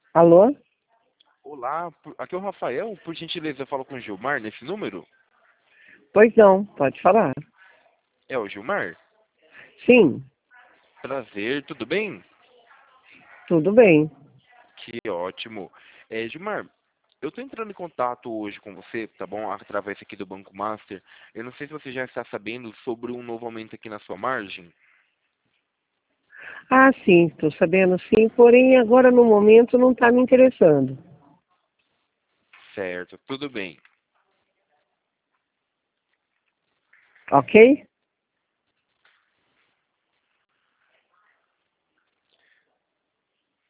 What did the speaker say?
Alô? Olá, aqui é o Rafael. Por gentileza, eu falo com o Gilmar nesse número? Pois não, pode falar. É o Gilmar? Sim, Prazer, tudo bem? tudo bem. Que ótimo. Gilmar, eu estou entrando em contato hoje com você, tá bom? Através aqui do Banco Master. Eu não sei se você já está sabendo sobre um novo aumento aqui na sua margem. Ah, sim, estou sabendo sim, porém agora no momento não está me interessando. Certo, tudo bem. Ok?